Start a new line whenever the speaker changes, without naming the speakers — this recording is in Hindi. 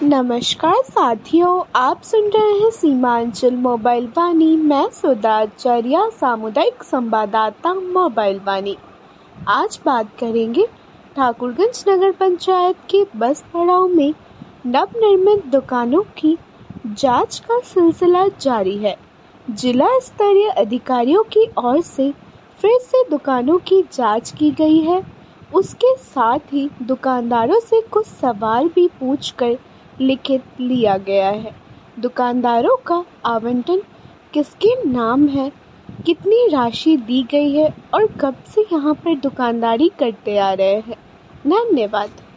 नमस्कार साथियों, आप सुन रहे हैं सीमांचल मोबाइल वाणी। मैं सुधा आचार्य, सामुदायिक संवाददाता मोबाइल वाणी। आज बात करेंगे ठाकुरगंज नगर पंचायत के बस पड़ाव में नवनिर्मित दुकानों की जांच का सिलसिला जारी है। जिला स्तरीय अधिकारियों की ओर से फिर से दुकानों की जांच की गई है। उसके साथ ही दुकानदारों से कुछ सवाल भी पूछकर लिखित लिया गया है। दुकानदारों का आवंटन किसके नाम है, कितनी राशि दी गई है और कब से यहाँ पर दुकानदारी करते आ रहे हैं। धन्यवाद।